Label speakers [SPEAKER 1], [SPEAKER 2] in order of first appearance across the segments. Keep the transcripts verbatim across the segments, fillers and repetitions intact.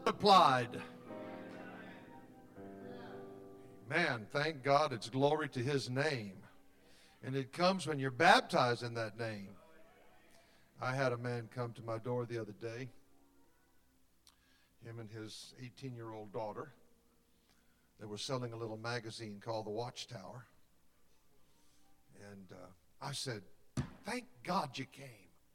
[SPEAKER 1] multiplied. Man, thank God, it's glory to his name. And it comes when you're baptized in that name. I had a man come to my door the other day. Him and his eighteen-year-old daughter. They were selling a little magazine called The Watchtower. And uh, I said, thank God you came.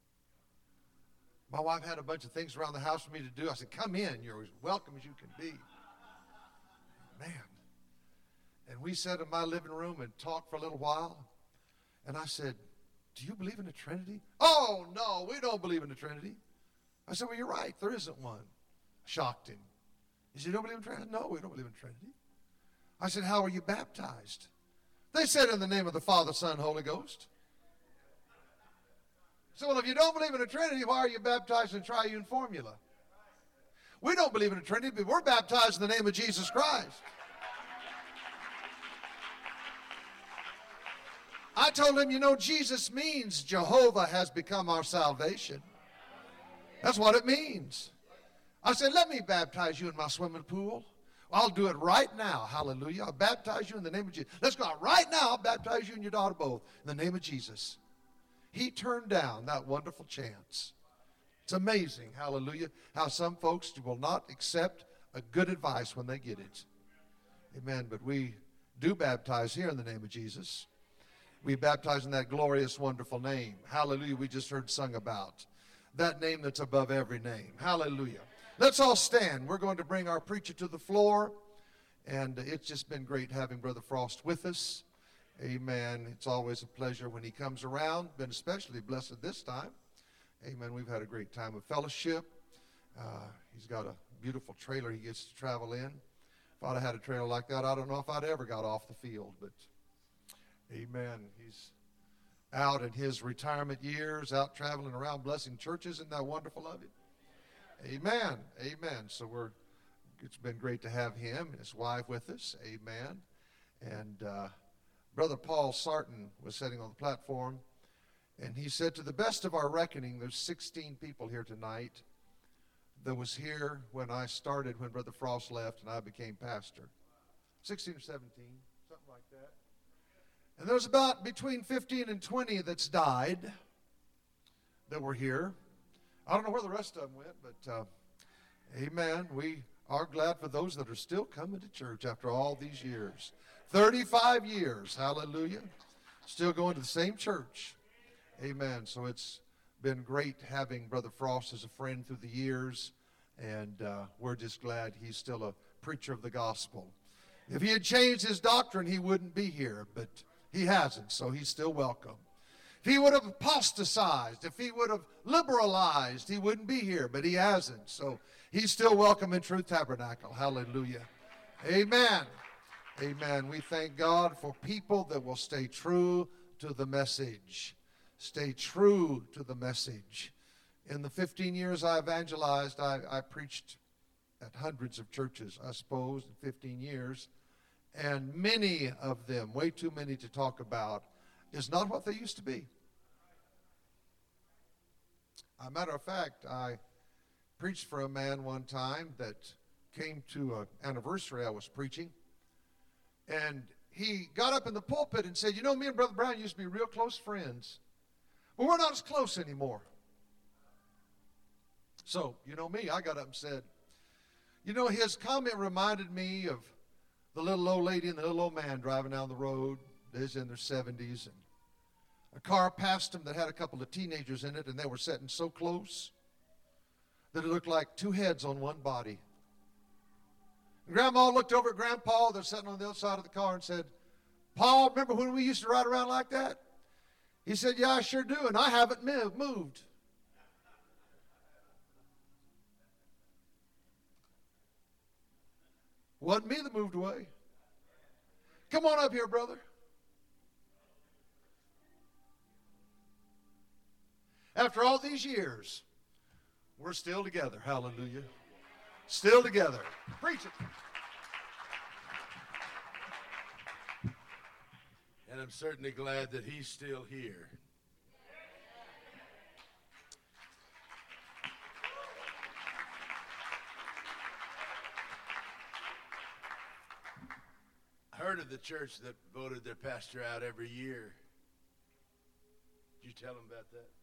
[SPEAKER 1] My wife had a bunch of things around the house for me to do. I said, come in. You're as welcome as you can be. Man. And we sat in my living room and talked for a little while. And I said, do you believe in the Trinity? Oh, no, we don't believe in the Trinity. I said, well, you're right. There isn't one. Shocked him. He said, you don't believe in the Trinity? No, we don't believe in the Trinity. I said, how are you baptized? They said, in the name of the Father, Son, Holy Ghost. So, well, if you don't believe in the Trinity, why are you baptized in triune formula? We don't believe in the Trinity, but we're baptized in the name of Jesus Christ. I told him, you know, Jesus means Jehovah has become our salvation. That's what it means. I said, let me baptize you in my swimming pool. I'll do it right now. Hallelujah. I'll baptize you in the name of Jesus. Let's go out right now. I'll baptize you and your daughter both in the name of Jesus. He turned down that wonderful chance. It's amazing, hallelujah, how some folks will not accept a good advice when they get it. Amen. But we do baptize here in the name of Jesus. We baptize in that glorious, wonderful name. Hallelujah, we just heard sung about. That name that's above every name. Hallelujah. Let's all stand. We're going to bring our preacher to the floor. And it's just been great having Brother Frost with us. Amen. It's always a pleasure when he comes around. Been especially blessed this time. Amen. We've had a great time of fellowship. Uh, he's got a beautiful trailer he gets to travel in. If I'd have had a trailer like that, I don't know if I'd ever got off the field. But amen. He's out in his retirement years, out traveling around blessing churches. Isn't that wonderful of him? Amen. Amen. So we're, it's been great to have him and his wife with us. Amen. And uh, Brother Paul Sarton was sitting on the platform, and he said, to the best of our reckoning, there's sixteen people here tonight that was here when I started, when Brother Frost left and I became pastor. sixteen or seventeen, something like that. And there's about between fifteen and twenty that's died that were here. I don't know where the rest of them went, but uh, amen. We are glad for those that are still coming to church after all these years. thirty-five years, hallelujah. Still going to the same church. Amen. So it's been great having Brother Frost as a friend through the years, and uh, we're just glad he's still a preacher of the gospel. If he had changed his doctrine, he wouldn't be here, but he hasn't, so he's still welcome. If he would have apostatized, if he would have liberalized, he wouldn't be here, but he hasn't. So he's still welcome in Truth Tabernacle. Hallelujah. Amen. Amen. We thank God for people that will stay true to the message. Stay true to the message. In the fifteen years I evangelized, I, I preached at hundreds of churches, I suppose, in fifteen years. And many of them, way too many to talk about, is not what they used to be. As a matter of fact, I preached for a man one time that came to an anniversary I was preaching. And he got up in the pulpit and said, you know, me and Brother Brown used to be real close friends. But we're not as close anymore. So, you know me, I got up and said, you know, his comment reminded me of the little old lady and the little old man driving down the road. They're in their seventies. And a car passed them that had a couple of teenagers in it, and they were sitting so close that it looked like two heads on one body. And Grandma looked over at Grandpa that's sitting on the other side of the car and said, Paul, remember when we used to ride around like that? He said, yeah, I sure do, and I haven't moved. Wasn't me that moved away. Come on up here, brother. After all these years, we're still together. Hallelujah. Still together. Preach it.
[SPEAKER 2] And I'm certainly glad that he's still here. heard of the church that voted their pastor out every year. Did you tell them about that?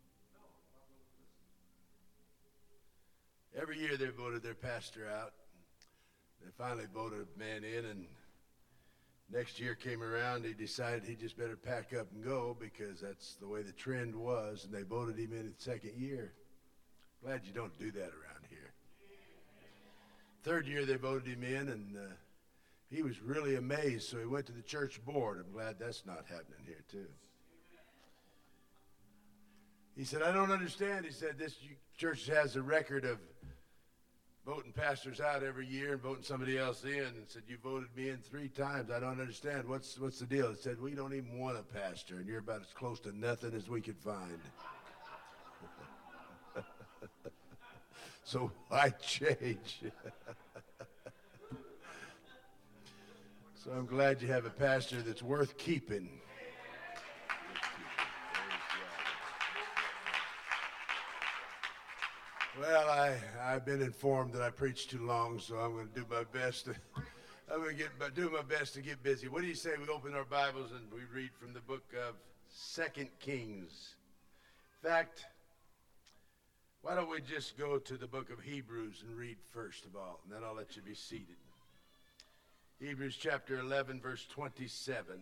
[SPEAKER 2] Every year they voted their pastor out. They finally voted a man in, and next year came around. He decided he just better pack up and go because that's the way the trend was, and they voted him in the second year. Glad you don't do that around here. Third year they voted him in, and uh, he was really amazed, so he went to the church board. I'm glad that's not happening here, too. He said, I don't understand. He said, this church has a record of voting pastors out every year and voting somebody else in. And said, you voted me in three times. I don't understand. What's what's the deal? He said, we don't even want a pastor, and you're about as close to nothing as we could find. So why change? So I'm glad you have a pastor that's worth keeping. Well, I, I've been informed that I preached too long, so I'm going to do my best to, I'm going to get, do my best to get busy. What do you say we open our Bibles and we read from the book of Second Kings? In fact, why don't we just go to the book of Hebrews and read first of all, and then I'll let you be seated. Hebrews chapter eleven, verse twenty-seven.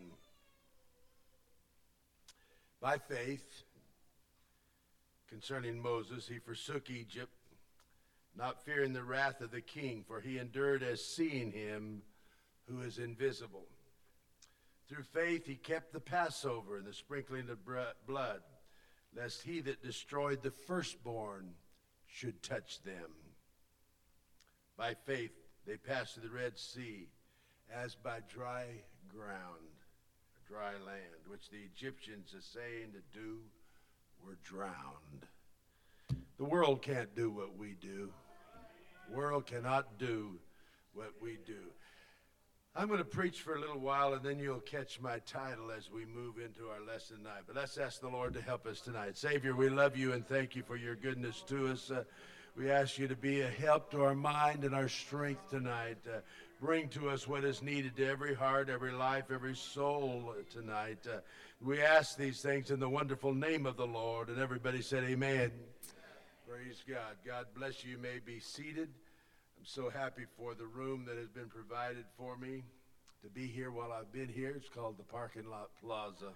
[SPEAKER 2] By faith, concerning Moses, he forsook Egypt, not fearing the wrath of the king, for he endured as seeing him who is invisible. Through faith he kept the Passover and the sprinkling of blood, lest he that destroyed the firstborn should touch them. By faith they passed through the Red Sea as by dry ground, dry land, which the Egyptians essaying to do were drowned. The world can't do what we do. The world cannot do what we do. I'm going to preach for a little while, and then you'll catch my title as we move into our lesson tonight. But let's ask the Lord to help us tonight. Savior, we love you and thank you for your goodness to us. Uh, we ask you to be a help to our mind and our strength tonight. Uh, bring to us what is needed to every heart, every life, every soul tonight. Uh, we ask these things in the wonderful name of the Lord. And everybody said amen. Praise God. God bless you. You may be seated. I'm so happy for the room that has been provided for me to be here while I've been here. It's called the Parking Lot Plaza.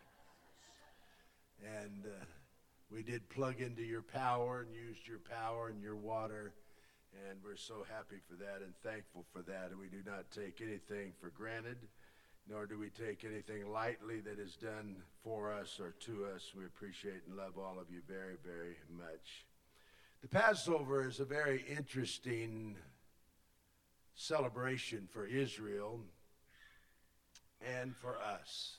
[SPEAKER 2] And uh, we did plug into your power and used your power and your water. And we're so happy for that and thankful for that. And we do not take anything for granted, nor do we take anything lightly that is done for us or to us. We appreciate and love all of you very, very much. The Passover is a very interesting celebration for Israel and for us.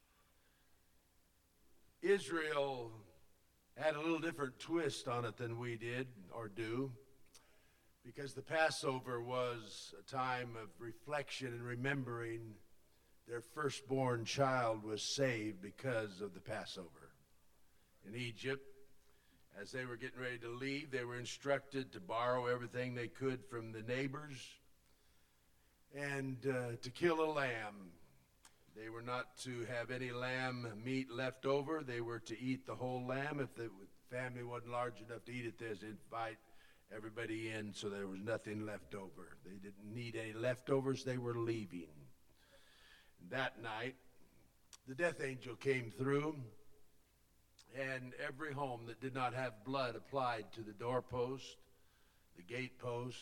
[SPEAKER 2] Israel had a little different twist on it than we did or do, because the Passover was a time of reflection and remembering their firstborn child was saved because of the Passover. In Egypt, as they were getting ready to leave, they were instructed to borrow everything they could from the neighbors and uh, to kill a lamb. They were not to have any lamb meat left over. They were to eat the whole lamb. If the family wasn't large enough to eat it, they'd invite everybody in, so there was nothing left over. They didn't need any leftovers. They were leaving. That night, the death angel came through, and every home that did not have blood applied to the doorpost, the gatepost,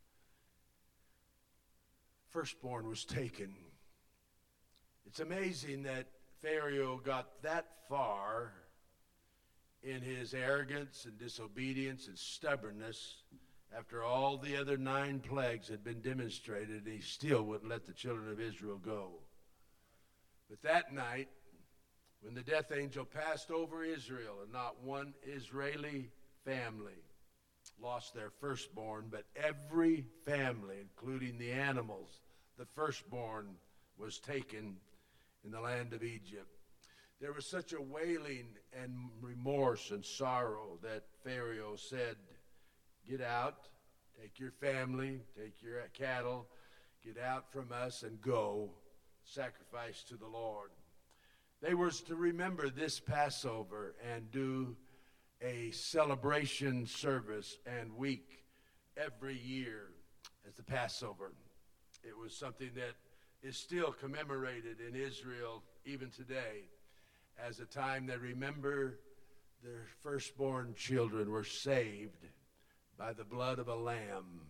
[SPEAKER 2] firstborn was taken. It's amazing that Pharaoh got that far in his arrogance and disobedience and stubbornness after all the other nine plagues had been demonstrated, and he still wouldn't let the children of Israel go. But that night, when the death angel passed over Israel, and not one Israeli family lost their firstborn, but every family, including the animals, the firstborn was taken in the land of Egypt. There was such a wailing and remorse and sorrow that Pharaoh said, get out, take your family, take your cattle, get out from us and go, sacrifice to the Lord. They were to remember this Passover and do a celebration service and week every year as the Passover. It was something that is still commemorated in Israel even today as a time they remember their firstborn children were saved by the blood of a lamb.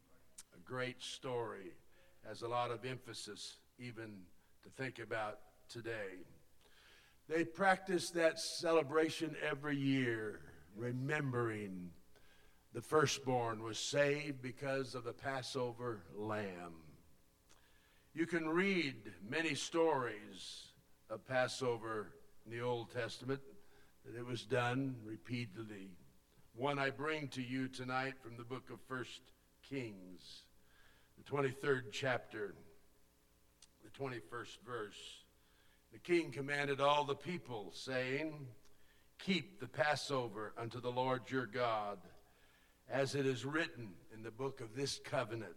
[SPEAKER 2] A great story, has a lot of emphasis even to think about today. They practice that celebration every year, remembering the firstborn was saved because of the Passover lamb. You can read many stories of Passover in the Old Testament, that it was done repeatedly. One I bring to you tonight from the book of First Kings, the twenty-third chapter, the twenty-first verse. The king commanded all the people, saying, "Keep the Passover unto the Lord your God, as it is written in the book of this covenant.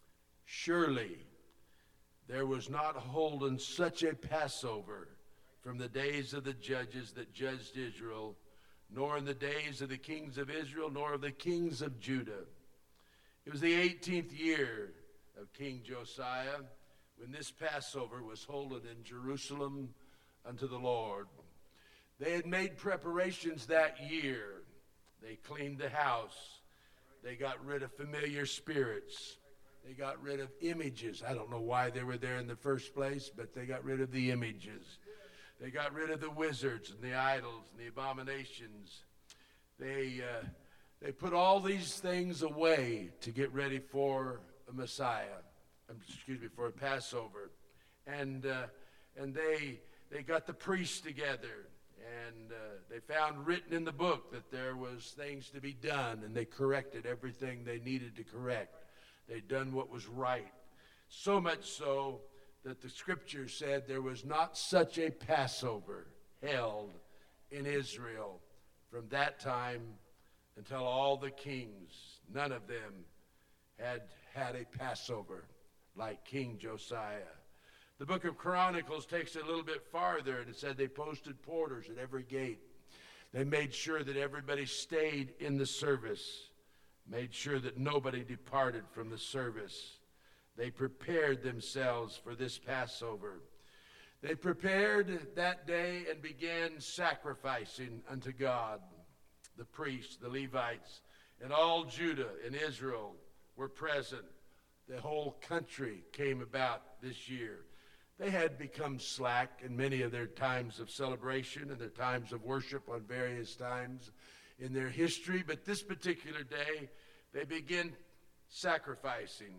[SPEAKER 2] Surely there was not holden such a Passover from the days of the judges that judged Israel, nor in the days of the kings of Israel, nor of the kings of Judah." It was the eighteenth year of King Josiah when this Passover was holden in Jerusalem unto the Lord. They had made preparations that year. They cleaned the house. They got rid of familiar spirits. They got rid of images. I don't know why they were there in the first place, but they got rid of the images. They got rid of the wizards and the idols and the abominations. They, uh, they put all these things away to get ready for a Messiah. Excuse me, for a Passover. And, uh, and they, they got the priests together. And uh, they found written in the book that there was things to be done, and they corrected everything they needed to correct. They'd done what was right. So much so that the scripture said there was not such a Passover held in Israel from that time until all the kings, none of them had had a Passover like King Josiah. The book of Chronicles takes it a little bit farther, and it said they posted porters at every gate. They made sure that everybody stayed in the service, made sure that nobody departed from the service. They prepared themselves for this Passover. They prepared that day and began sacrificing unto God. The priests, the Levites, and all Judah and Israel were present. The whole country came about this year. They had become slack in many of their times of celebration and their times of worship on various times in their history, but this particular day, they began sacrificing.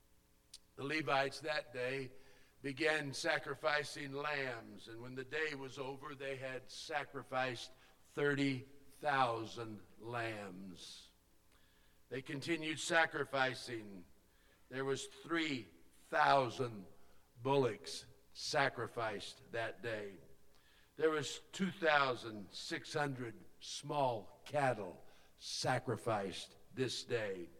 [SPEAKER 2] The Levites that day began sacrificing lambs, and when the day was over, they had sacrificed thirty thousand lambs. They continued sacrificing. There was three thousand bullocks sacrificed that day. There was two thousand six hundred small cattle sacrificed this day.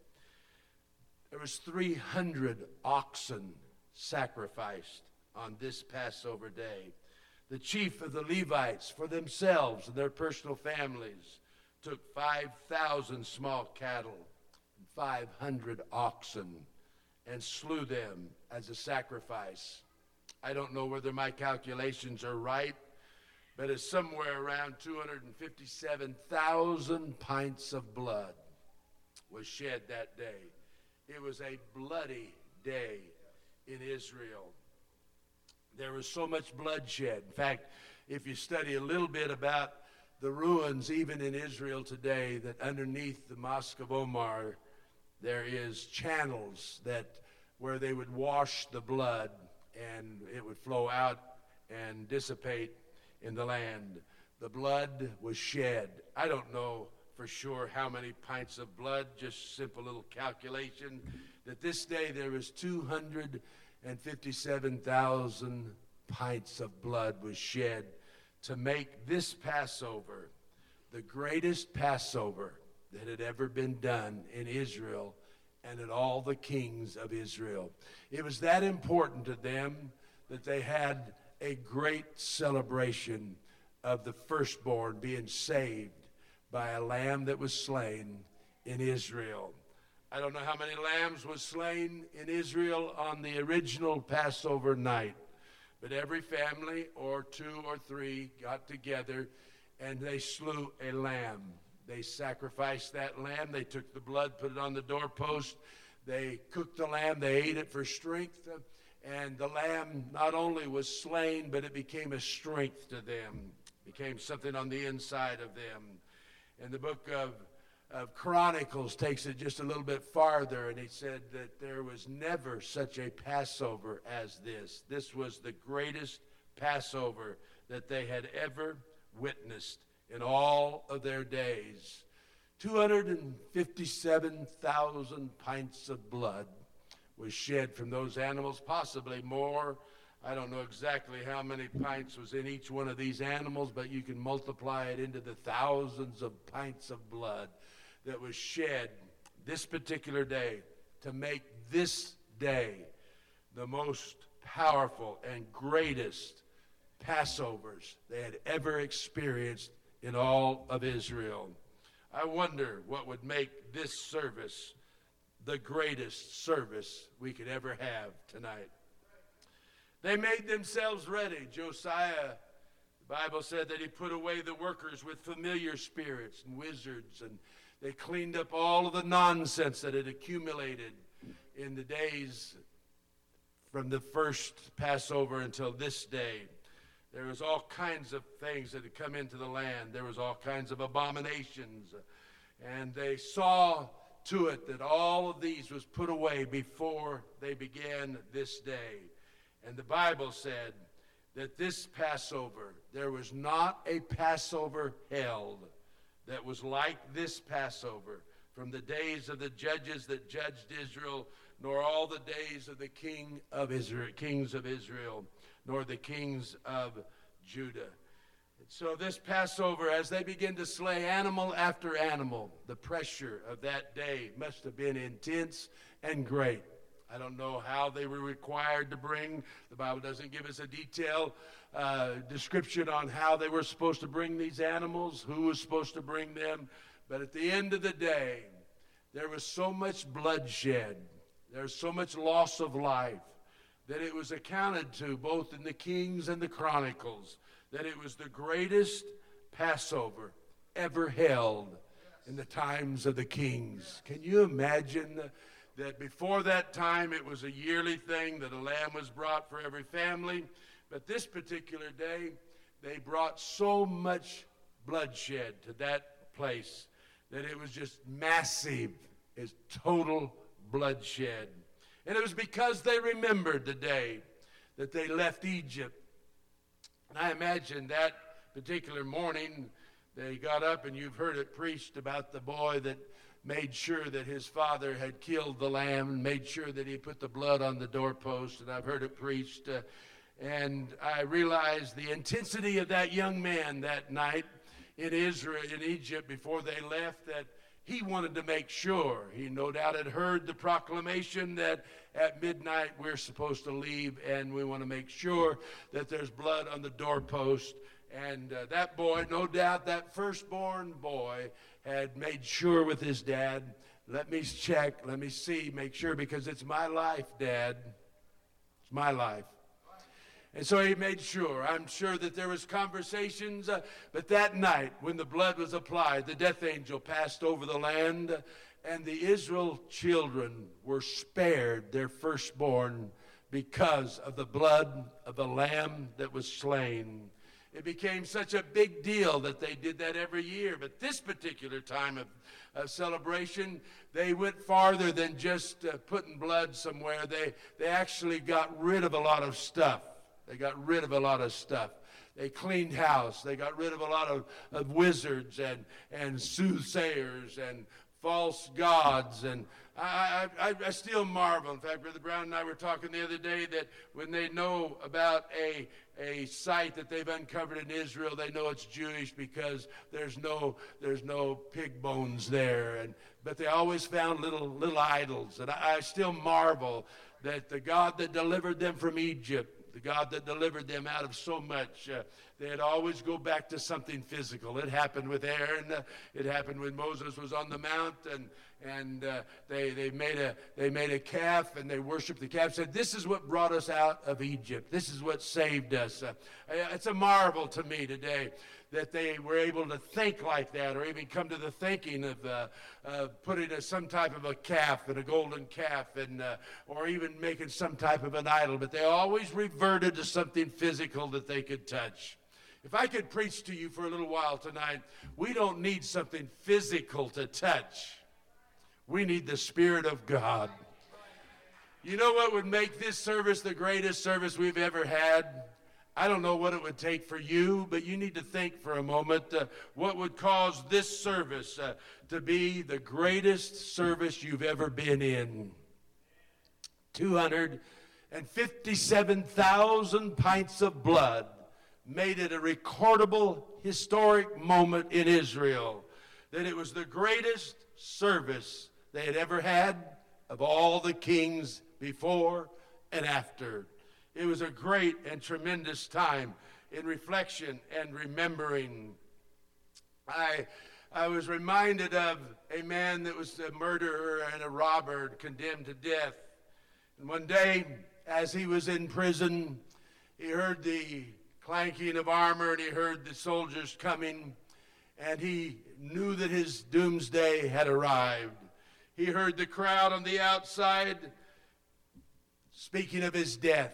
[SPEAKER 2] There was three hundred oxen sacrificed on this Passover day. The chief of the Levites, for themselves and their personal families, took five thousand small cattle and five hundred oxen and slew them as a sacrifice. I don't know whether my calculations are right, but it's somewhere around two hundred fifty-seven thousand pints of blood was shed that day. It was a bloody day in Israel. There was so much bloodshed. In fact, if you study a little bit about the ruins even in Israel today, that underneath the Mosque of Omar, there is channels that where they would wash the blood and it would flow out and dissipate in the land. The blood was shed. I don't know for sure how many pints of blood, just simple little calculation, that this day there was two hundred fifty-seven thousand pints of blood was shed to make this Passover the greatest Passover that had ever been done in Israel and at all the kings of Israel. It was that important to them that they had a great celebration of the firstborn being saved by a lamb that was slain in Israel. I don't know how many lambs was slain in Israel on the original Passover night, but every family or two or three got together and they slew a lamb. They sacrificed that lamb. They took the blood, put it on the doorpost. They cooked the lamb. They ate it for strength. And the lamb not only was slain, but it became a strength to them. It became something on the inside of them. And the book of, of Chronicles takes it just a little bit farther, and he said that there was never such a Passover as this. This was the greatest Passover that they had ever witnessed in all of their days. two hundred fifty-seven thousand pints of blood was shed from those animals, possibly more. I don't know exactly how many pints was in each one of these animals, but you can multiply it into the thousands of pints of blood that was shed this particular day to make this day the most powerful and greatest Passovers they had ever experienced in all of Israel. I wonder what would make this service the greatest service we could ever have tonight. They made themselves ready. Josiah, the Bible said that he put away the workers with familiar spirits and wizards, and they cleaned up all of the nonsense that had accumulated in the days from the first Passover until this day. There was all kinds of things that had come into the land. There was all kinds of abominations. And they saw to it that all of these was put away before they began this day. And the Bible said that this Passover, there was not a Passover held that was like this Passover from the days of the judges that judged Israel, nor all the days of the king of Israel, kings of Israel, nor the kings of Judah. And so this Passover, as they begin to slay animal after animal, the pressure of that day must have been intense and great. I don't know how they were required to bring. The Bible doesn't give us a detailed uh, description on how they were supposed to bring these animals, who was supposed to bring them. But at the end of the day, there was so much bloodshed, there was so much loss of life, that it was accounted to both in the Kings and the Chronicles that it was the greatest Passover ever held in the times of the kings. Can you imagine that before that time it was a yearly thing that a lamb was brought for every family, but this particular day they brought so much bloodshed to that place that it was just massive, it's total bloodshed. And it was because they remembered the day that they left Egypt. And I imagine that particular morning they got up, and you've heard it preached about the boy that made sure that his father had killed the lamb and made sure that he put the blood on the doorpost, and I've heard it preached. Uh, and I realized the intensity of that young man that night in Israel, in Egypt, before they left, that he wanted to make sure. He no doubt had heard the proclamation that at midnight we're supposed to leave, and we want to make sure that there's blood on the doorpost. And uh, that boy, no doubt that firstborn boy, had made sure with his dad, let me check, let me see, make sure, because it's my life, Dad. It's my life. And so he made sure. I'm sure that there was conversations, uh, but that night when the blood was applied, the death angel passed over the land, uh, and the Israel children were spared their firstborn because of the blood of the lamb that was slain. It became such a big deal that they did that every year. But this particular time of, of celebration, they went farther than just uh, putting blood somewhere. They, they actually got rid of a lot of stuff. They got rid of a lot of stuff. They cleaned house. They got rid of a lot of, of wizards and, and soothsayers and false gods. And I, I, I still marvel. In fact, Brother Brown and I were talking the other day that when they know about a, a site that they've uncovered in Israel, they know it's Jewish because there's no, there's no pig bones there. And, but they always found little, little idols. And I, I still marvel that the God that delivered them from Egypt, the God that delivered them out of so much, uh, they'd always go back to something physical. It happened with Aaron. Uh, it happened when Moses was on the mount, and and uh, they they made a they made a calf, and they worshipped the calf. Said, "This is what brought us out of Egypt. This is what saved us." Uh, it's a marvel to me today that they were able to think like that, or even come to the thinking of uh, uh, putting a, some type of a calf and a golden calf, and uh, or even making some type of an idol. But they always reverted to something physical that they could touch. If I could preach to you for a little while tonight, we don't need something physical to touch. We need the Spirit of God. You know what would make this service the greatest service we've ever had? I don't know what it would take for you, but you need to think for a moment uh, what would cause this service uh, to be the greatest service you've ever been in. two hundred fifty-seven thousand pints of blood made it a recordable, historic moment in Israel, that it was the greatest service they had ever had of all the kings before and after. It was a great and tremendous time in reflection and remembering. I, I was reminded of a man that was a murderer and a robber condemned to death. And one day, as he was in prison, he heard the clanking of armor, and he heard the soldiers coming, and he knew that his doomsday had arrived. He heard the crowd on the outside speaking of his death.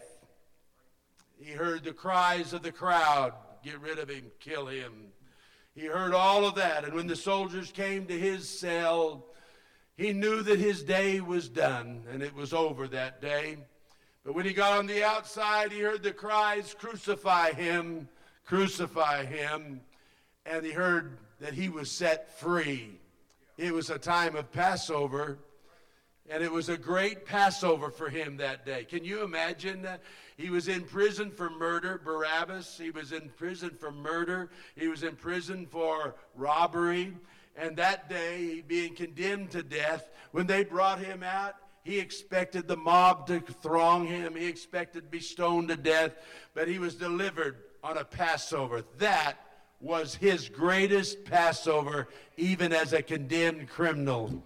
[SPEAKER 2] He heard the cries of the crowd, "Get rid of him, kill him." He heard all of that, and when the soldiers came to his cell, he knew that his day was done, and it was over that day. But when he got on the outside, he heard the cries, "Crucify him, crucify him," and he heard that he was set free. It was a time of Passover, and it was a great Passover for him that day. Can you imagine that? He was in prison for murder, Barabbas. He was in prison for murder. He was in prison for robbery. And that day, being condemned to death, when they brought him out, he expected the mob to throng him. He expected to be stoned to death. But he was delivered on a Passover. That was his greatest Passover, even as a condemned criminal.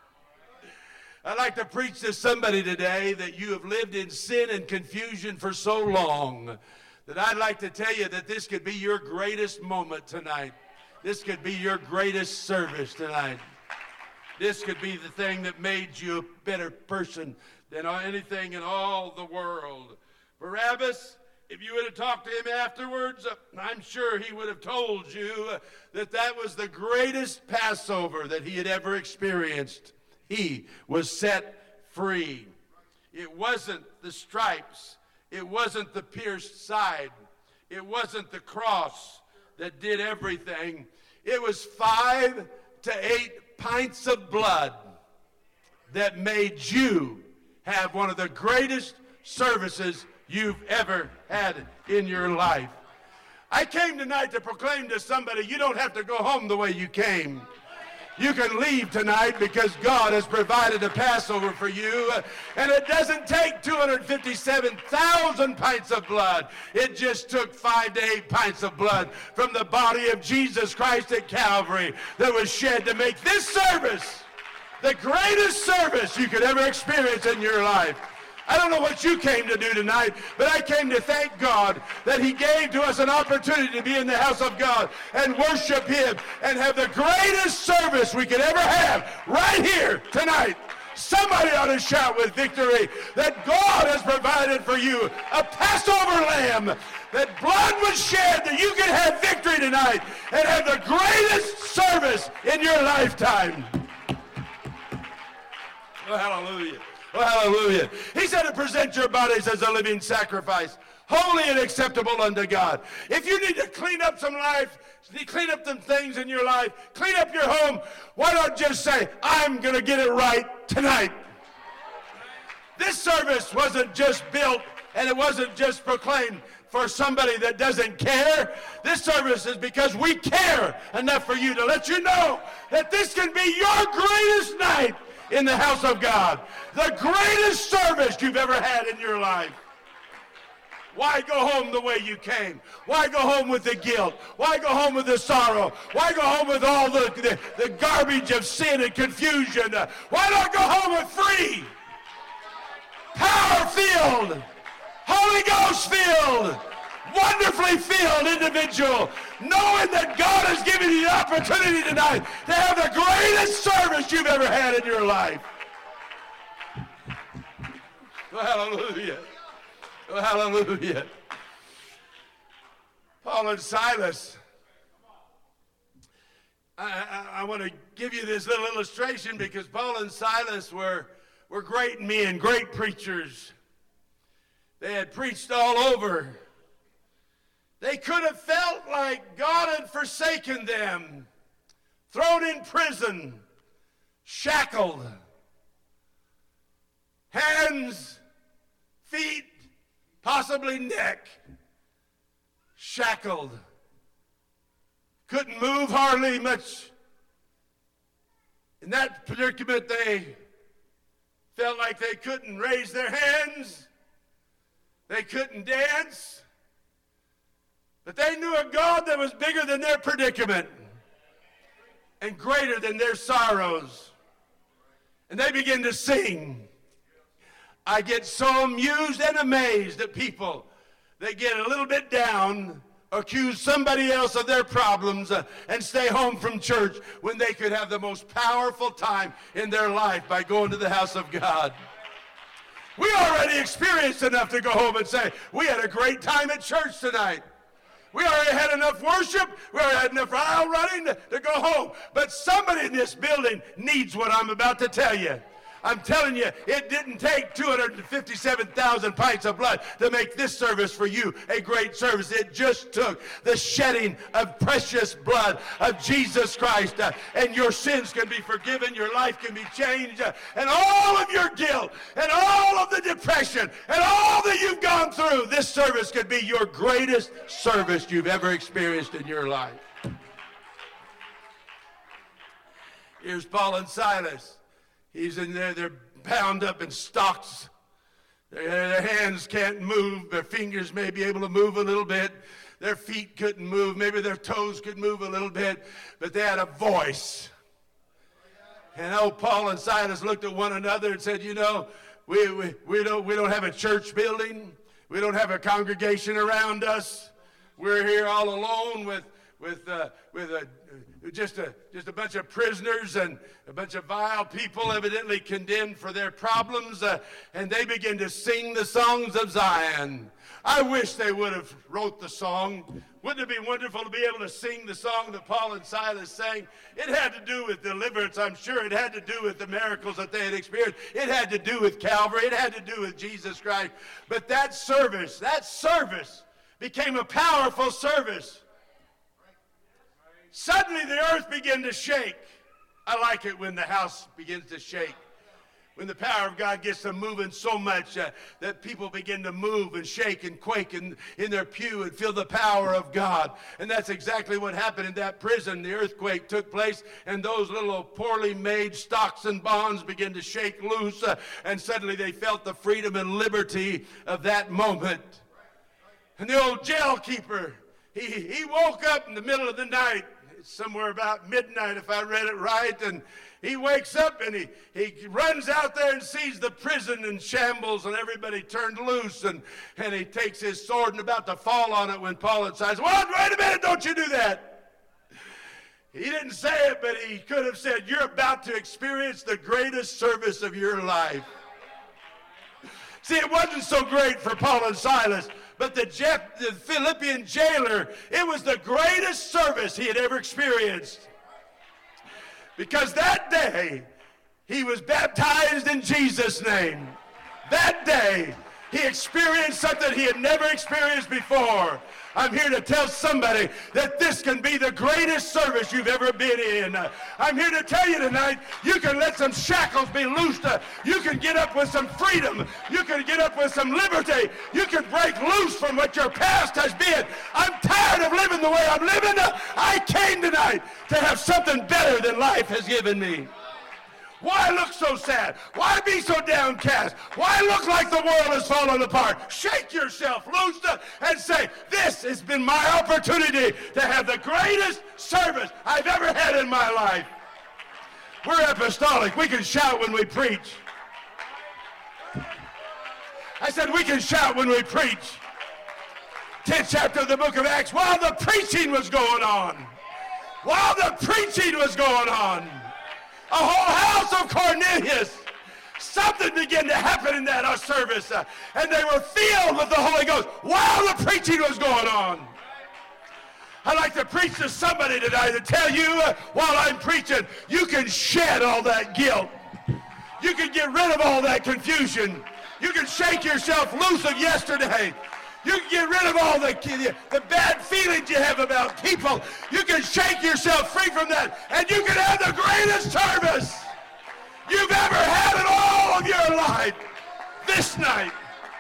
[SPEAKER 2] I'd like to preach to somebody today that you have lived in sin and confusion for so long that I'd like to tell you that this could be your greatest moment tonight. This could be your greatest service tonight. This could be the thing that made you a better person than anything in all the world. Barabbas, if you would have talked to him afterwards, I'm sure he would have told you that that was the greatest Passover that he had ever experienced. He was set free. It wasn't the stripes. It wasn't the pierced side. It wasn't the cross that did everything. It was five to eight pints of blood that made you have one of the greatest services you've ever had in your life. I came tonight to proclaim to somebody, you don't have to go home the way you came. You can leave tonight because God has provided a Passover for you. And it doesn't take two hundred fifty-seven thousand pints of blood. It just took five to eight pints of blood from the body of Jesus Christ at Calvary that was shed to make this service the greatest service you could ever experience in your life. I don't know what you came to do tonight, but I came to thank God that he gave to us an opportunity to be in the house of God and worship him and have the greatest service we could ever have right here tonight. Somebody ought to shout with victory that God has provided for you a Passover lamb, that blood was shed that you can have victory tonight and have the greatest service in your lifetime. Oh, hallelujah. Oh, hallelujah. He said to present your bodies as a living sacrifice, holy and acceptable unto God. If you need to clean up some life, clean up some things in your life, clean up your home, why not just say, I'm going to get it right tonight. This service wasn't just built and it wasn't just proclaimed for somebody that doesn't care. This service is because we care enough for you to let you know that this can be your greatest night in the house of God. The greatest service you've ever had in your life. Why go home the way you came? Why go home with the guilt? Why go home with the sorrow? Why go home with all the, the, the garbage of sin and confusion? Why not go home with free, power-filled, Holy Ghost-filled, wonderfully filled individual, knowing that God has given you the opportunity tonight to have the greatest service you've ever had in your life. Oh, hallelujah. Oh, hallelujah. Paul and Silas. I, I, I want to give you this little illustration because Paul and Silas were, were great men, great preachers. They had preached all over. They could have felt like God had forsaken them, thrown in prison, shackled, hands, feet, possibly neck, shackled. Couldn't move hardly much. In that predicament, they felt like they couldn't raise their hands. They couldn't dance. But they knew a God that was bigger than their predicament and greater than their sorrows. And they began to sing. I get so amused and amazed at people that get a little bit down, accuse somebody else of their problems, uh, and stay home from church when they could have the most powerful time in their life by going to the house of God. We already experienced enough to go home and say, we had a great time at church tonight. We already had enough worship. We already had enough aisle running to, to go home. But somebody in this building needs what I'm about to tell you. I'm telling you, it didn't take two hundred fifty-seven thousand pints of blood to make this service for you a great service. It just took the shedding of precious blood of Jesus Christ. Uh, and your sins can be forgiven, your life can be changed, uh, and all of your guilt, and all of the depression, and all that you've gone through, this service could be your greatest service you've ever experienced in your life. Here's Paul and Silas. He's in there, they're bound up in stocks. Their, their hands can't move. Their fingers may be able to move a little bit. Their feet couldn't move. Maybe their toes could move a little bit. But they had a voice. And old Paul and Silas looked at one another and said, you know, we, we, we, don't, we don't have a church building. We don't have a congregation around us. We're here all alone with, with, uh, with a... Just a, just a bunch of prisoners and a bunch of vile people evidently condemned for their problems, uh, and they begin to sing the songs of Zion. I wish they would have wrote the song. Wouldn't it be wonderful to be able to sing the song that Paul and Silas sang? It had to do with deliverance, I'm sure. It had to do with the miracles that they had experienced. It had to do with Calvary. It had to do with Jesus Christ. But that service, that service became a powerful service. Suddenly the earth began to shake. I like it when the house begins to shake. When the power of God gets to moving so much uh, that people begin to move and shake and quake in, in their pew and feel the power of God. And that's exactly what happened in that prison. The earthquake took place, and those little poorly made stocks and bonds began to shake loose, uh, and suddenly they felt the freedom and liberty of that moment. And the old jail keeper, he, he woke up in the middle of the night, somewhere about midnight if I read it right, and he wakes up and he, he runs out there and sees the prison in shambles and everybody turned loose, and, and he takes his sword and about to fall on it when Paul and Silas, well, wait a minute, don't you do that. He didn't say it, but he could have said, you're about to experience the greatest service of your life. See, it wasn't so great for Paul and Silas, but the, Jeff, the Philippian jailer, it was the greatest service he had ever experienced. Because that day, he was baptized in Jesus' name. That day, he experienced something he had never experienced before. I'm here to tell somebody that this can be the greatest service you've ever been in. I'm here to tell you tonight, you can let some shackles be loosed. You can get up with some freedom. You can get up with some liberty. You can break loose from what your past has been. I'm tired of living the way I'm living. I came tonight to have something better than life has given me. Why look so sad? Why be so downcast? Why look like the world is falling apart? Shake yourself loose and say, this has been my opportunity to have the greatest service I've ever had in my life. We're apostolic. We can shout when we preach. I said we can shout when we preach. tenth chapter of the book of Acts, while the preaching was going on, while the preaching was going on, a whole house of Cornelius, something began to happen in that uh, service, uh, and they were filled with the Holy Ghost while the preaching was going on. I'd like to preach to somebody tonight to tell you uh, while I'm preaching, you can shed all that guilt. You can get rid of all that confusion. You can shake yourself loose of yesterday. You can get rid of all the, the, the bad feelings you have about people. You can shake yourself free from that, and you can have the greatest service you've ever had in all of your life this night.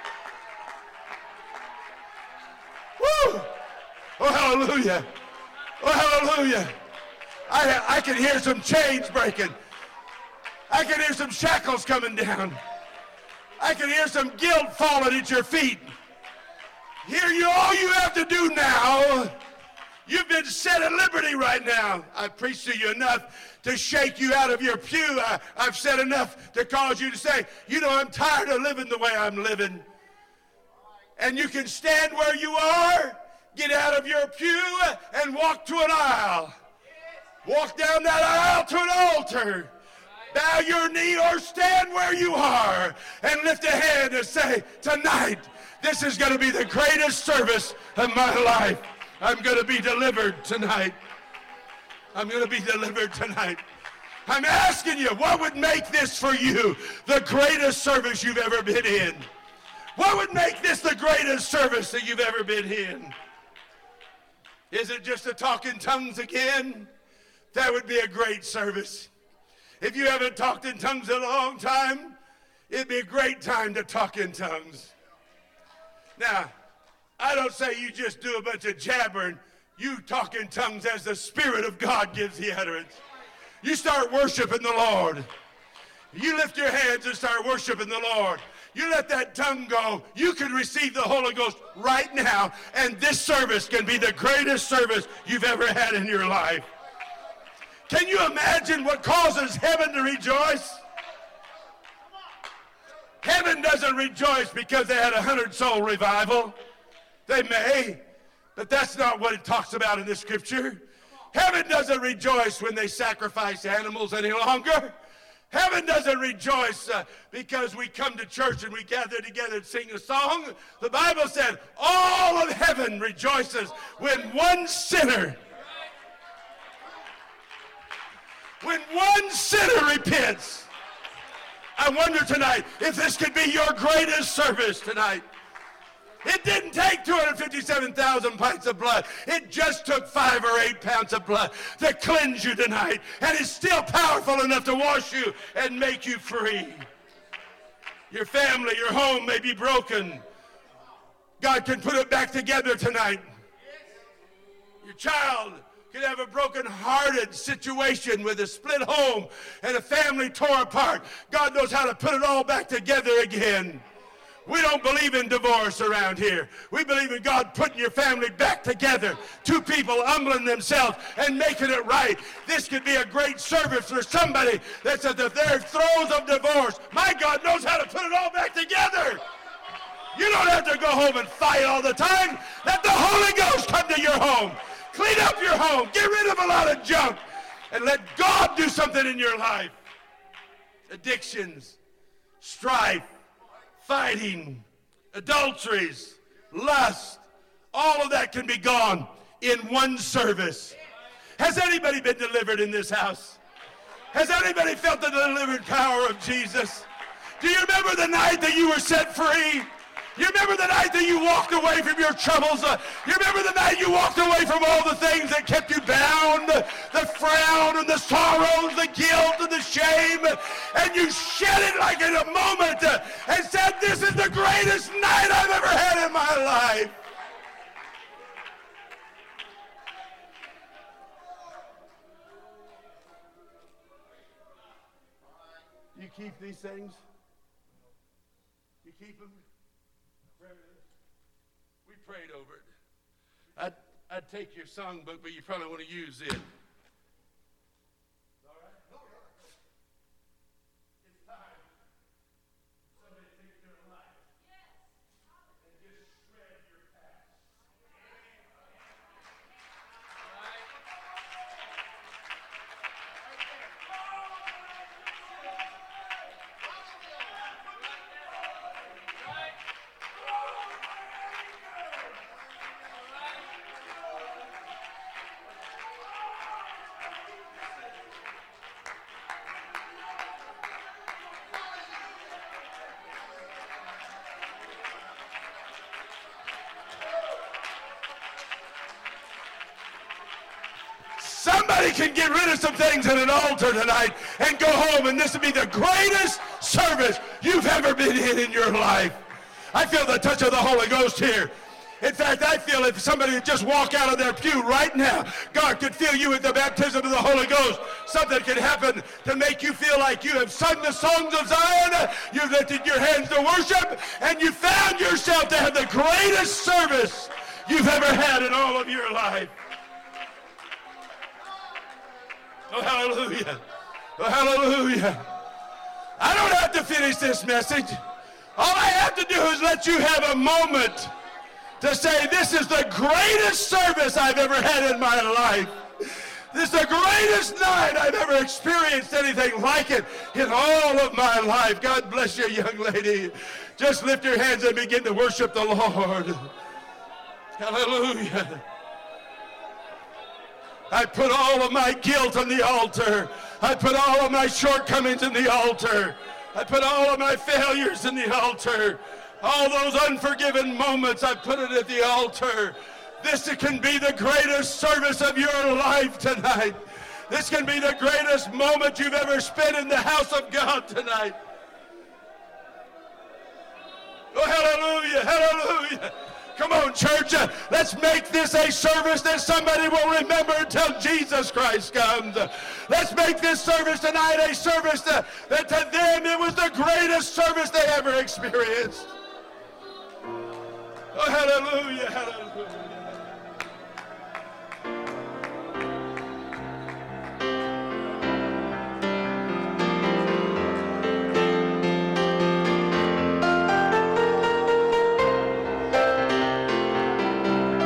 [SPEAKER 2] Woo! Oh, hallelujah. Oh, hallelujah. I, I can hear some chains breaking. I can hear some shackles coming down. I can hear some guilt falling at your feet. Here, you, all you have to do now, you've been set at liberty right now. I've preached to you enough to shake you out of your pew. I, I've said enough to cause you to say, you know, I'm tired of living the way I'm living. And you can stand where you are, get out of your pew, and walk to an aisle. Walk down that aisle to an altar. Bow your knee or stand where you are and lift a hand and say, tonight, this is going to be the greatest service of my life. I'm going to be delivered tonight. I'm going to be delivered tonight. I'm asking you, what would make this for you the greatest service you've ever been in? What would make this the greatest service that you've ever been in? Is it just to talk in tongues again? That would be a great service. If you haven't talked in tongues in a long time, it'd be a great time to talk in tongues. Now, I don't say you just do a bunch of jabbering. You talk in tongues as the Spirit of God gives the utterance. You start worshiping the Lord. You lift your hands and start worshiping the Lord. You let that tongue go. You can receive the Holy Ghost right now, and this service can be the greatest service you've ever had in your life. Can you imagine what causes heaven to rejoice? Heaven doesn't rejoice because they had a hundred-soul revival. They may, but that's not what it talks about in the Scripture. Heaven doesn't rejoice when they sacrifice animals any longer. Heaven doesn't rejoice uh, because we come to church and we gather together and sing a song. The Bible said all of heaven rejoices when one sinner When one sinner repents. I wonder tonight if this could be your greatest service tonight. It didn't take two hundred fifty-seven thousand pints of blood. It just took five or eight pounds of blood to cleanse you tonight. And it's still powerful enough to wash you and make you free. Your family, your home may be broken. God can put it back together tonight. Your child could have a broken-hearted situation with a split home and a family tore apart. God knows how to put it all back together again. We don't believe in divorce around here. We believe in God putting your family back together. Two people humbling themselves and making it right. This could be a great service for somebody that's at the very throes of divorce. My God knows how to put it all back together. You don't have to go home and fight all the time. Let the Holy Ghost come to your home. Clean up your home. Get rid of a lot of junk. And let God do something in your life. Addictions, strife, fighting, adulteries, lust, all of that can be gone in one service. Has anybody been delivered in this house? Has anybody felt the delivered power of Jesus? Do you remember the night that you were set free? You remember the night that you walked away from your troubles? Uh, you remember the night you walked away from all the things that kept you bound? The, the frown and the sorrows, the guilt and the shame. And you shed it like in a moment uh, and said, this is the greatest night I've ever had in my life. these things? You keep them? We prayed over it. I'd, I'd take your songbook, but you probably want to use it. All right? It's time. Somebody take their life and just shred your past. Somebody can get rid of some things at an altar tonight and go home, and this will be the greatest service you've ever been in in your life. I feel the touch of the Holy Ghost here. In fact, I feel if somebody would just walk out of their pew right now, God could fill you with the baptism of the Holy Ghost. Something could happen to make you feel like you have sung the songs of Zion, you've lifted your hands to worship, and you found yourself to have the greatest service you've ever had in all of your life. Oh, hallelujah. Oh, hallelujah. I don't have to finish this message. All I have to do is let you have a moment to say, this is the greatest service I've ever had in my life. This is the greatest night I've ever experienced anything like it in all of my life. God bless you, young lady. Just lift your hands and begin to worship the Lord. Hallelujah. I put all of my guilt on the altar. I put all of my shortcomings in the altar. I put all of my failures in the altar. All those unforgiven moments, I put it at the altar. This can be the greatest service of your life tonight. This can be the greatest moment you've ever spent in the house of God tonight. Oh, hallelujah, hallelujah. Come on, church, uh, let's make this a service that somebody will remember until Jesus Christ comes. Uh, let's make this service tonight a service that, that to them it was the greatest service they ever experienced. Oh, hallelujah, hallelujah.